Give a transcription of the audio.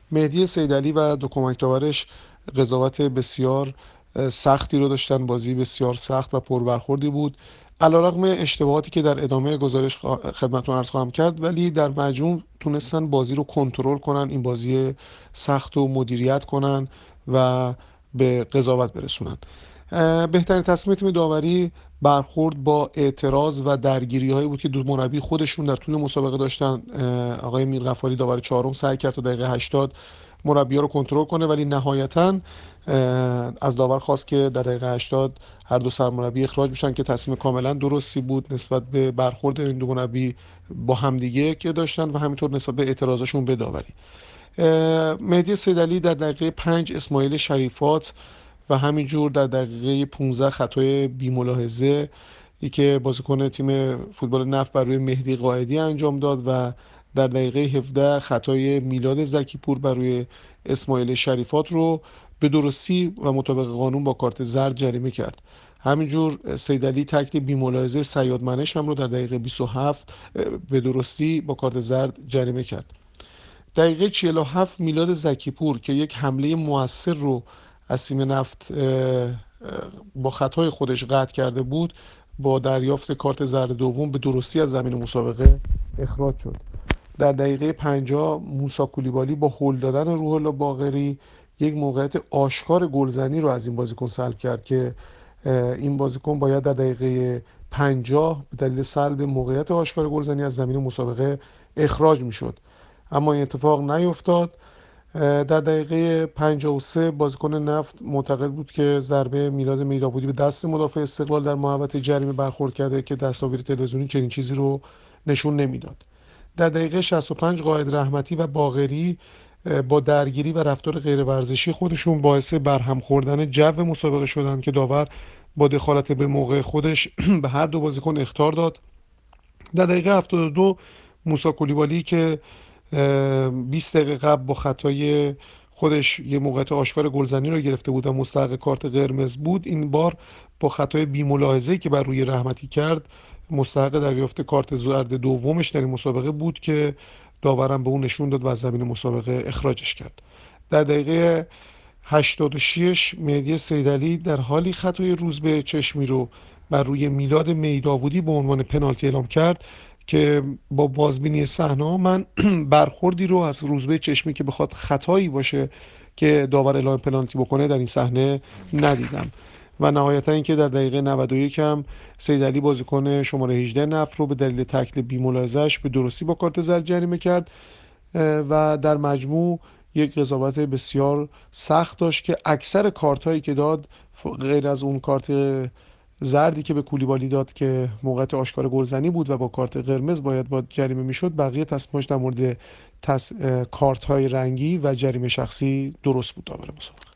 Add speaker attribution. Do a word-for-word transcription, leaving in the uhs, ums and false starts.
Speaker 1: مهدی سیدعلی و دو کمک داورش قضاوت بسیار سختی رو داشتن. بازی بسیار سخت و پربرخوردی بود، علیرغم اشتباهاتی که در ادامه گزارش خوا- خدمتتون عرض خواهم کرد، ولی در مجموع تونستن بازی رو کنترل کنن، این بازی سخت رو مدیریت کنن و به قضاوت برسونن. اه، بهترین تصمیم تیم داوری برخورد با اعتراض و درگیری هایی بود که دو مربی خودشون در طول مسابقه داشتن. اه، آقای میرغفاری داور چهارم سعی کرد تا دقیقه هشتاد مربی‌ها رو کنترل کنه، ولی نهایتا از داور خواست که در دقیقه هشتاد هر دو سرمربی اخراج بشن که تصمیم کاملا درستی بود نسبت به برخورد این دو مربی با همدیگه که داشتن و همینطور نسبت به اعتراضاشون به داوری. مهدی سیدعلی در دقیقه پنج اسماعیل شریفات و همینجور در دقیقه پانزده خطای بی‌ملاحظه ای که بازیکن تیم فوتبال نفت بر روی مهدی قائدی انجام داد و در دقیقه هفده خطای میلاد زکیپور بر روی اسماعیل شریفات رو به درستی و مطابق قانون با کارت زرد جریمه کرد. همینجور سیدعلی تکل بی‌ملاحظه صیاد منش هم رو در دقیقه بیست و هفت به درستی با کارت زرد جریمه کرد. دقیقه چهل و هفت میلاد زکیپور که یک حمله موثر رو از تیم نفت با خطای خودش قطع کرده بود، با دریافت کارت زرد دوم به درستی از زمین مسابقه اخراج شد. در دقیقه پنجاه موسی کولیبالی با هل دادن روح الله باقری یک موقعیت آشکار گلزنی رو از این بازیکن سلب کرد که این بازیکن باید در دقیقه پنجاه به دلیل سلب موقعیت آشکار گلزنی از زمین مسابقه اخراج میشد، اما این اتفاق نیفتاد. در دقیقه پنجاه و سه بازیکن نفت معتقد بود که ضربه میلاد میرآبادی به دست مدافع استقلال در محوطه جریمه برخورد کرده که تصاویر تلویزیونی چنین چیزی رو نشون نمیداد. در دقیقه شصت و پنج قائد رحمتی و باقری با درگیری و رفتار غیرورزشی خودشون باعث برهم خوردن جو مسابقه شدند که داور با دخالت به موقع خودش به هر دو بازیکن اخطار داد. در دقیقه هفتاد و دو موسی کولیبالی که بیست دقیقه قبل با خطای خودش یه موقعیت آشکار گلزنی رو گرفته بود و مستحق کارت قرمز بود، این بار با خطای بی‌ملاحظه‌ای که بر روی رحمتی کرد مستحق دریافت کارت زرد دومش در این مسابقه بود که داورم به اون نشون داد و از زمین مسابقه اخراجش کرد. در دقیقه هشتاد و شش مهدی سیدعلی در حالی خطای روزبه چشمی رو بر روی میلاد میداودی به عنوان پنالتی اعلام کرد که با بازبینی صحنه من برخوردی رو از روزبه چشمی که بخواد خطایی باشه که داور اعلام پنالتی بکنه در این صحنه ندیدم. و نهایتا اینکه در دقیقه نود و یک هم سیدعلی بازیکن شماره هجده نفت رو به دلیل تکل بی‌ملاحظه‌اش به درستی با کارت زرد جریمه کرد و در مجموع یک قضاوت بسیار سخت داشت که اکثر کارت هایی که داد غیر از اون کارت زردی که به کولیبالی داد که موقعیت آشکار گلزنی بود و با کارت قرمز باید با جریمه میشد، بقیه تصمیمش در مورد تص... کارت های رنگی و جریمه شخصی درست بود. داور مسابقه